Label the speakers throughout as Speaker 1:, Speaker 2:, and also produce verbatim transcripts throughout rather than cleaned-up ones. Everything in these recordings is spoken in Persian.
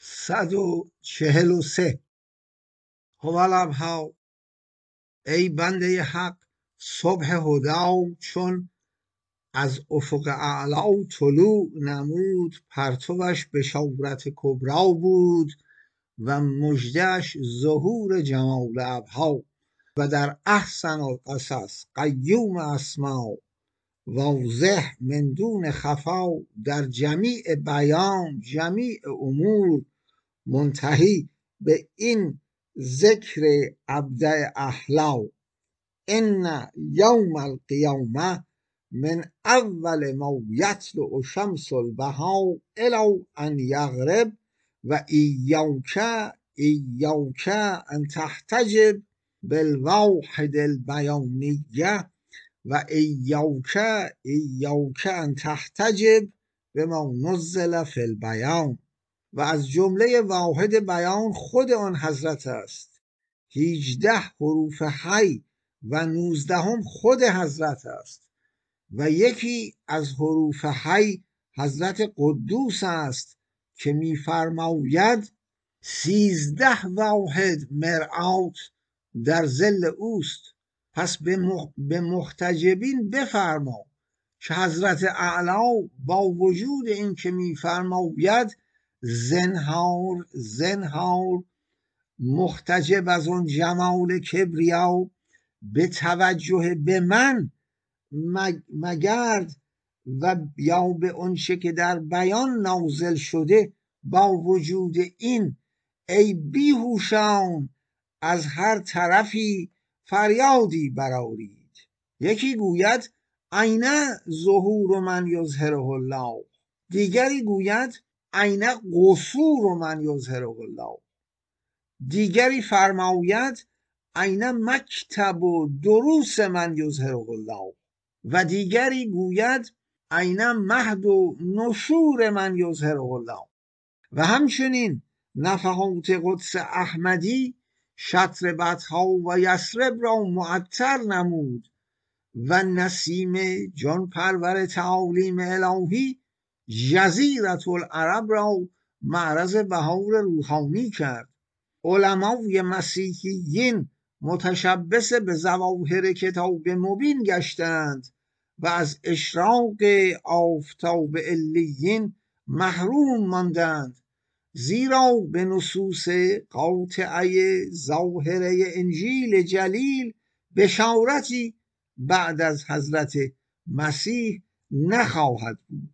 Speaker 1: صد و چهل و سه. هوالبها، ای بنده حق، صبح هدی چون از افق اعلی طلوع نمود، پرتوش بشارت کبری بود و مژده‌اش ظهور جمال ابها. و در احسن القصص قیوم اسما، واضح من دون خفا، در جمیع بیان جمیع امور، منتهی به این ذکر ابدع احلا. ان یوم القیامه من اول ما یطلع شمس البها الی ان یغرب و ایاک ایاک ان تحتجب بالواحد البیانیه و ایاک ایاک ان تحتجب بما نزل فی البیان. و از جمله واحد بیان خود آن حضرت است. هیجده حروف حی و نوزدهم خود حضرت است و یکی از حروف حی حضرت قدوس است که می‌فرماید سیزده واحد مرآت در ظل اوست. پس به محتجبین بفرما که حضرت اعلی با وجود این که می‌فرماید زنهار زنهار محتجب از اون جمال کبریا به توجه به من مگرد و یا به اون چه که در بیان نازل شده، با وجود این ای بیهوشان از هر طرفی فریادی برآرید. یکی گوید این ظهور من یظهره الله، دیگری گوید این قصور من یظهره الله، دیگری فرماید این مکتب و دروس من یظهره الله و دیگری گوید این مهد و نشور من یظهره الله. و همچنین نفحات قدس احمدی شطر بطحا و یثرب را معطر نمود و نسیم جان پرور تعالیم الهی جزیرة العرب را معرض بهار روحانی کرد. علمای مسیحیین متشبث به ظواهر کتاب مبین گشتند و از اشراق آفتاب علیین محروم ماندند، زیرا به نصوص قاطعه ظاهره انجیل جلیل بشارتی بعد از حضرت مسیح نخواهد بود.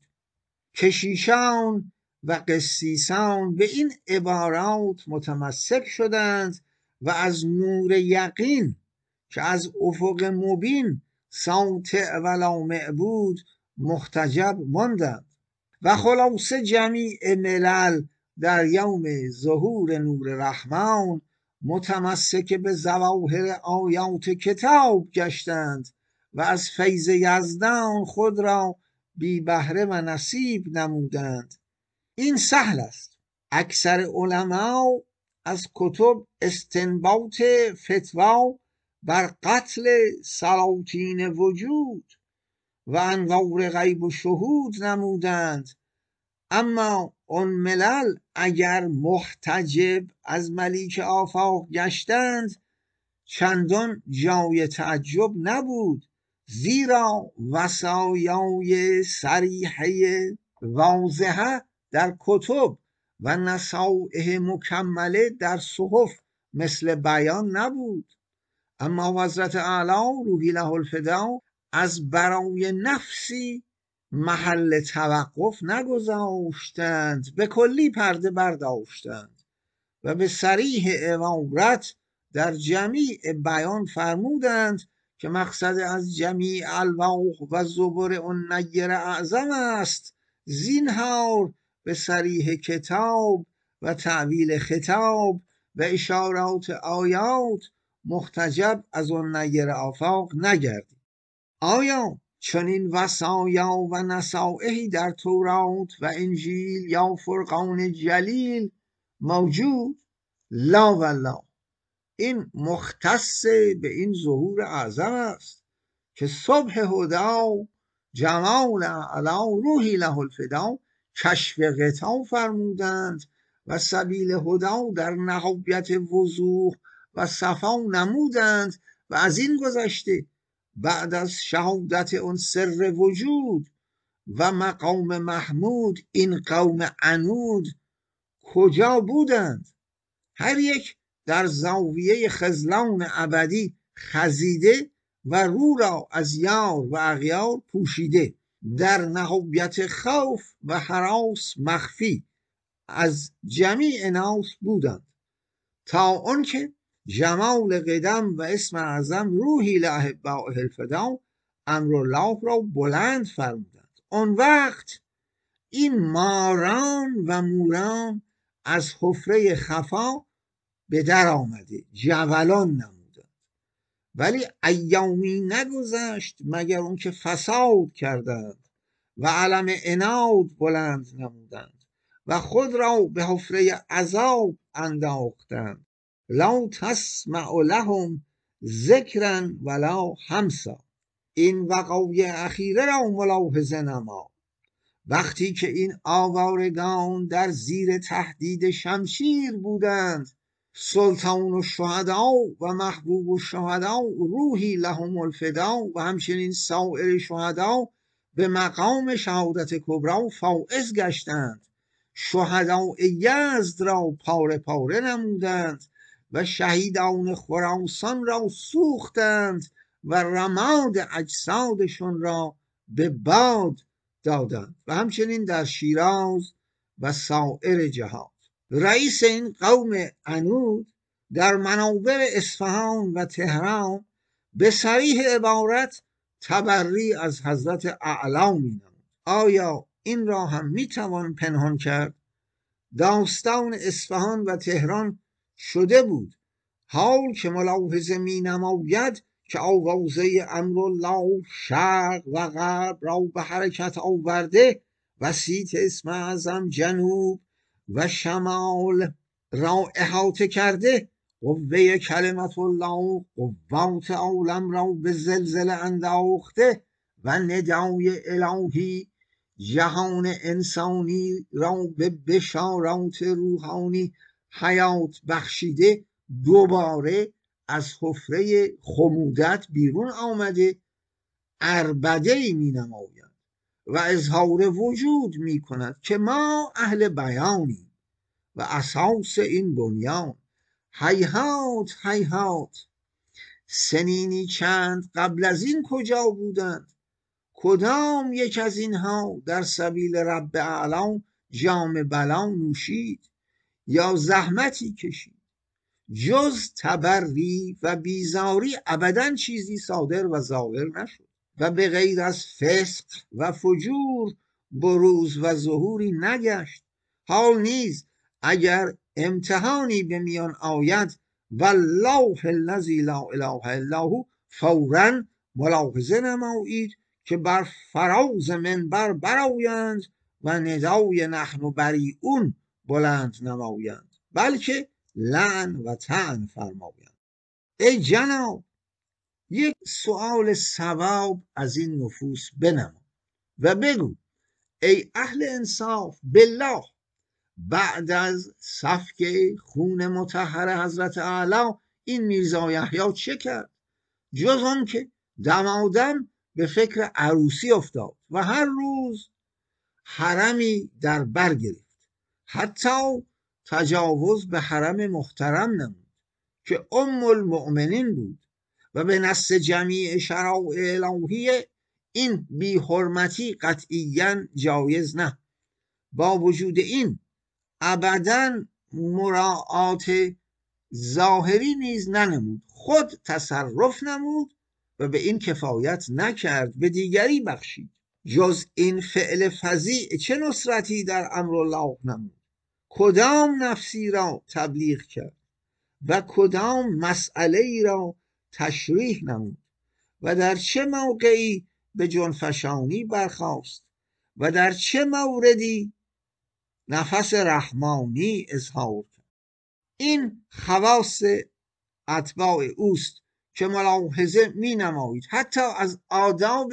Speaker 1: کشیشان و قسیسان به این عبارات متمسک شدند و از نور یقین که از افق مبین ساطع و لامع بود محتجب ماندند. و خلاصه جمیع ملل در یوم ظهور نور رحمان متمسک به ظواهر آیات کتاب گشتند و از فیض یزدان خود را بی بهره و نصیب نمودند. این سهل است. اکثر علما از کتب استنباط فتوا بر قتل سلاطین وجود و انوار غیب و شهود نمودند، اما آن ملل اگر محتجب از ملیک آفاق گشتند چندان جای تعجب نبود، زیرا وصایای صریحه واضحه در کتب و نصائح مکمله در صحف مثل بیان نبود. اما حضرت اعلی روحی له الفدا از برای نفسی محل توقف نگذاشتند، به کلی پرده برداشتند و به صریح عبارت در جمیع بیان فرمودند که مقصد از جمیع الواح و زبر اون نیر اعظم است زینهار به صریح کتاب و تعویل خطاب و اشارات آیات محتجب از اون نیر آفاق نگردید. آیا چنین وصایا و نصائحی در تورات و انجیل یا فرقان جلیل موجود؟ لا والله. این مختص به این ظهور اعظم است که صبح هدی جمال اعلی روحی له الفدا کشف غطا فرمودند و سبیل هدا در نهایت وضوح و صفا نمودند. و از این گذشته بعد از شهادت اون سر وجود و مقام محمود این قوم عنود کجا بودند؟ هر یک در زاویه خذلان ابدی خزیده و رو را از یار و اغیار پوشیده، در نهایت خوف و هراس مخفی از جمیع ناس بودند، تا آنکه جمال قدم و اسم اعظم روحی لاحبائه الفدا امرالله را بلند فرمودند. آن وقت این ماران و موران از حفره خفا به در آمده جولان نمودند. ولی ایامی نگذشت مگر اون که فساد کردند و علم عناد بلند نمودند و خود را به حفره عذاب انداختند. لا تسمع لهم ذکرا ولا همسا. این وقایع اخیره را ملاحظه نما. وقتی که این آوارگان در زیر تهدید شمشیر بودند، سلطان الشهدا و محبوب الشهدا روحی لهم الفدا و همچنین سایر شهدا به مقام شهادت کبری فائز گشتند، شهداء یزد را پاره پاره نمودند و شهیدان خراسان را سوختند و رماد اجسادشون را به باد دادند و همچنین در شیراز و سایر جهات. رئیس این قوم عنود در منابر اصفهان و تهران به صریح عبارت تبری از حضرت اعلی می نمود. آیا این را هم می توان پنهان کرد؟ داستان اصفهان و تهران شده بود، حال که ملاحظه می نماید که آوازه امرالله شرق و غرب را به حرکت آورده و صیت اسم اعظم جنوب و شمال را احاطه کرده، قوه کلمت الله قوات عالم را به زلزله انداخته و ندای الهی جهان انسانی را به بشارات روحانی حیات بخشیده، دوباره از حفره خمودت بیرون آمده، عربده ای می نماید و اظهار وجود می کند که ما اهل بیانیم و اساس این بنیان. هیهات هیهات، سنینی چند قبل از این کجا بودند؟ کدام یک از اینها در سبیل رب اعلی جام بلا نوشید یا زحمتی کشید؟ جز تبری و بیزاری ابداً چیزی صادر و ظاهر نشد و به غیر از فسق و فجور بروز و ظهوری نگشت. حال نیز اگر امتحانی به میان آید والله الذی لا اله الا هو، فوراً ملاحظه نمایید که بر فراز منبر برآیند و ندای نحن بریئون بلند نمایند، بلکه لعن و طعن فرمایند. ای جناب، یک سؤال ثواب از این نفوس بنما و بگو ای اهل انصاف بالله، بعد از سفک خون مطهر حضرت اعلی این میرزا یحیی چه کرد؟ جز آن که دمادم به فکر عروسی افتاد و هر روز حرمی در بر گرفت، حتی تجاوز به حرم محترم نمود که ام المؤمنین بود و به نص جمیع شرائع الهیه این بی حرمتی قطعیاً جایز نه. با وجود این ابداً مراعات ظاهری نیز ننمود، خود تصرف نمود و به این کفایت نکرد، به دیگری بخشید. جز این فعل فظیع چه نصرتی در امرالله نمود؟ کدام نفسی را تبلیغ کرد و کدام مسئله را تشریح نمود و در چه موقعی به جنفشانی برخاست و در چه موردی نفس رحمانی اظهار کرد؟ این خواص اتباع اوست که ملاحظه می نمایید حتی از آداب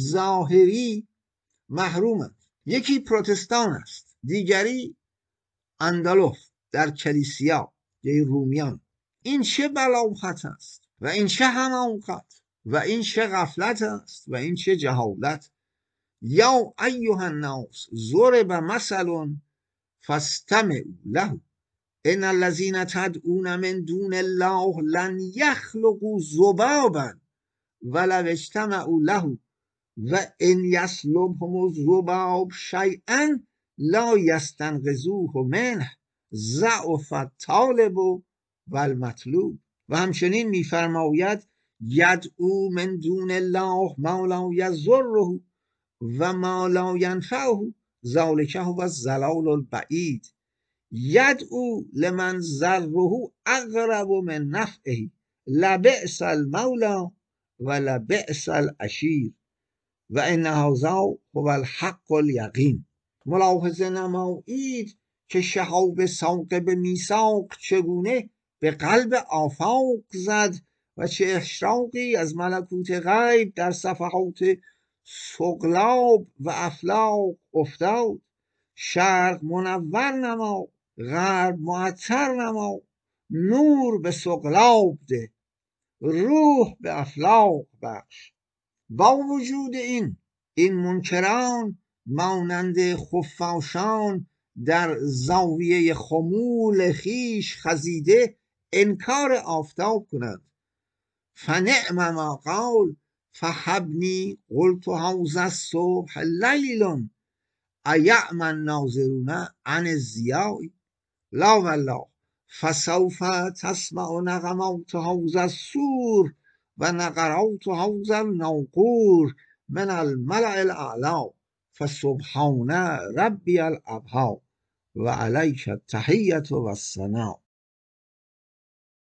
Speaker 1: ظاهری محرومند. یکی پروتستان است، دیگری اندالف در کلیسیا یعنی رومیان این چه بلاوخط است و این چه حماقت و این چه غفلت است و این چه جهالت. یا ایها الناس ضرب مثل فاستمعوا له ان الذين تدعون من دون الله لن يخلقوا ذبابا ولو اجتمعوا له و ان یسلبهم الذباب شیئا لا یستنقذوه منه ضعف الطالب و المطلوب. و همچنین میفرماید یدعو من دون الله ما لا یضره و ما لا ینفعه ذلک هو الضلال البعید. یدعو لمن ضره اقرب من نفعه لبئس المولى و لبئس العشیر و ان هذا هو الحق الیقین. ملاحظه نمایید که شهاب ثاقب میثاق چگونه به قلب آفاق زد و چه اشراقی از ملکوت غیب در صفحات سقلاب و افلاق افتاد. شرق منور نما، غرب معطر نما، نور به سقلاب ده، روح به افلاق بخش. با وجود این این منکران مانند خفاشان در زاویه خمول خیش خزیده انکار آفتاب کنند. فنعم ما قال فحبنی قلت هذا الصبح لیل ایعم الناظرون عن الضیاء لا والله فسوف تسمع نغمات هذا الصور و نقرات هذا الناقور من الملأ الاعلی فسبحان ربی الابهی و علیک التحیة و الثناء.